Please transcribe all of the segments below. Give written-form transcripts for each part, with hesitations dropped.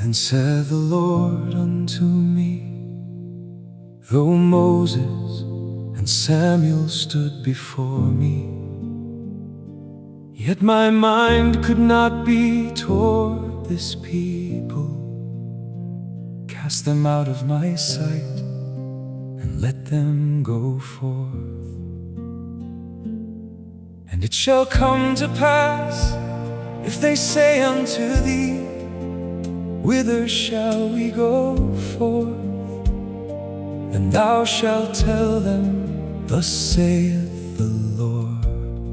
And said the Lord unto me, though Moses and Samuel stood before me, yet my mind could not be toward this people. Cast them out of my sight, and let them go forth. And it shall come to pass, if they say unto thee, whither shall we go forth? Then thou shalt tell them, thus saith the Lord.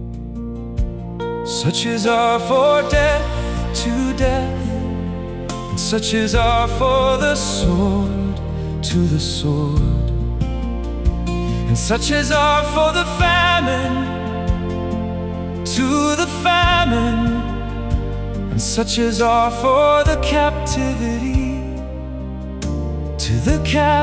Such as are for death to death, and such as are for the sword to the sword, and such as are for the famine to the famine, and such as are for the captivity to the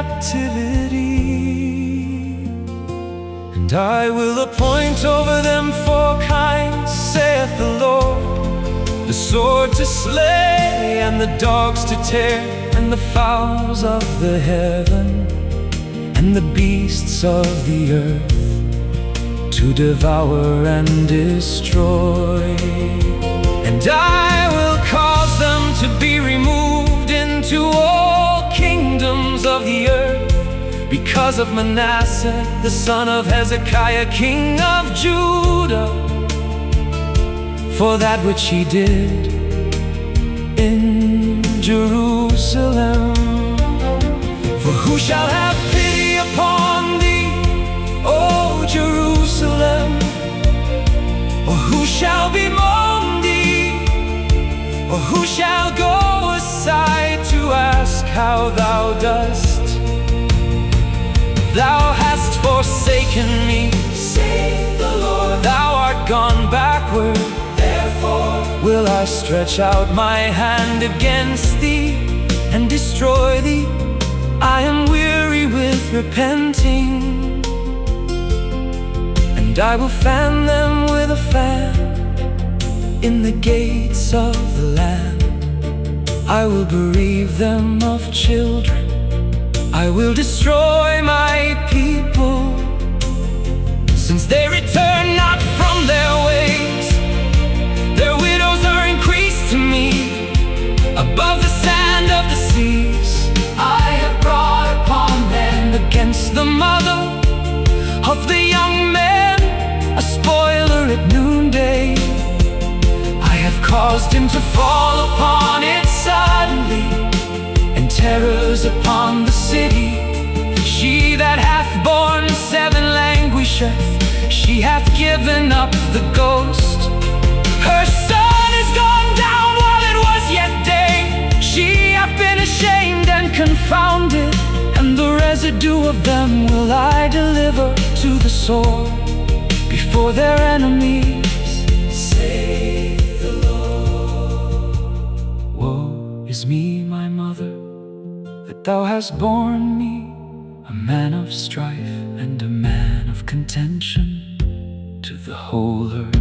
captivity. And I will appoint over them 4 kinds, saith the Lord, the sword to slay, and the dogs to tear, and the fowls of the heaven, and the beasts of the earth to devour and destroy. And I will cause them to be removed into all kingdoms of the earth, because of Manasseh the son of Hezekiah, king of Judah, for that which he did in Jerusalem. For who shall have pity upon thee, O Jerusalem? Or who shall bemoan thee? Or who shall go aside to ask how thou dost? Thou hast forsaken me, saith the Lord. Thou art gone backward, therefore will I stretch out my hand against thee and destroy thee. I am weary with repenting, and I will fan them with a fan in the gates of the land. I will bereave them of children, I will destroy my people, since they return not from their ways. Their widows are increased to me above the sand of the seas. I have brought upon them against the mother of the young men a spoiler at noonday. I have caused him to fall upon it suddenly, and terrors upon the city. She that hath borne 7 languisheth, she hath given up the ghost. Her son is gone down while it was yet day. She hath been ashamed and confounded, and the residue of them will I deliver to the sword before their enemies, saith the Lord. Woe is me, my mother, that thou hast borne me, a man of strife and a man of contention to the whole earth.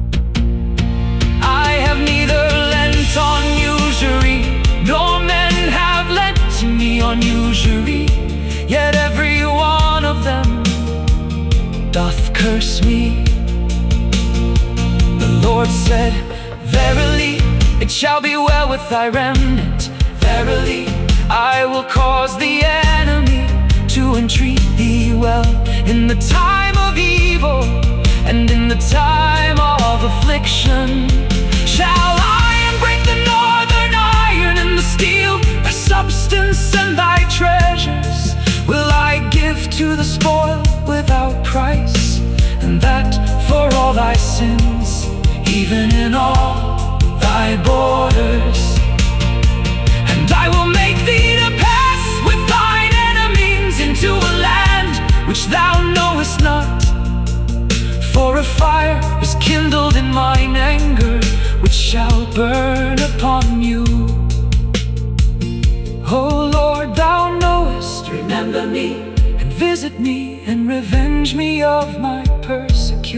I have neither lent on usury, nor men have lent to me on usury, yet every one of them doth curse me. The Lord said, verily, it shall be well with thy remnant. Verily, I will cause the enemy to entreat thee well in the time of evil, and in the time of affliction shall iron break the northern iron, and the steel thy substance and thy treasures will I give to the spoil without price, and that for all thy sins, even in all thy borders. And I will make thee to pass with thine enemies into a land which thou knowest not. For a fire is kindled in mine anger, which shall burn upon you. O Lord, thou knowest, remember me, and visit me, and revenge me of my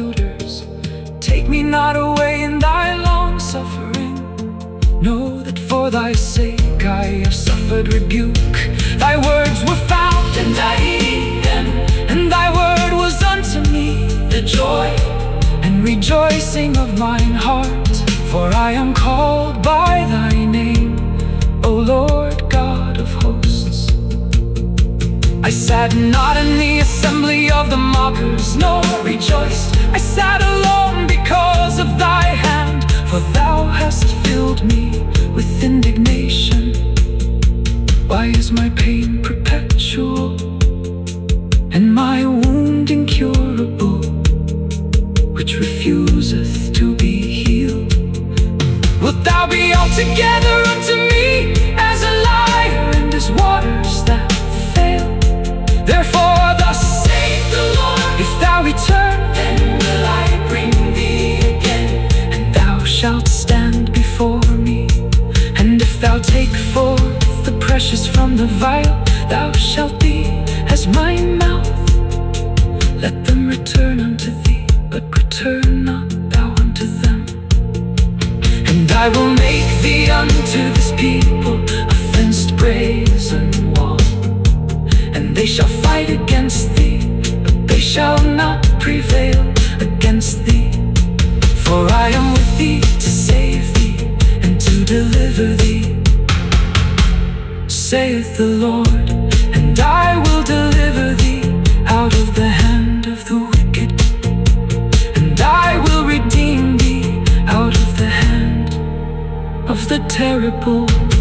persecutors. Take me not away in thy long suffering. Know that For thy sake I have suffered rebuke. Thy words were found, and I heeded them, and thy word was unto me the joy and rejoicing of mine heart. For I am called by thy name, O Lord God of hosts. I sat not in the assembly of the mockers, nor rejoiced. I sat alone because of thy hand, for thou hast filled me with indignation. Why is my pain perpetual, and my wound incurable, which refuseth to be healed? Wilt thou be altogether unto me as a lyre, and as waters that fail? Therefore thus saith the Lord, if thou return, then will I bring thee again, and thou shalt stand before me. And if thou take forth the precious from the vial, thou shalt be as my mouth. Let them return unto thee, but return not thou unto them. And I will make thee unto this people a fenced brazen wall, and they shall fight against thee, but they shall not prevail against thee. For I am with thee to save thee, and to deliver thee, saith the Lord. And I will deliver thee out of the hand of the wicked, and I will redeem thee out of the hand of the terrible.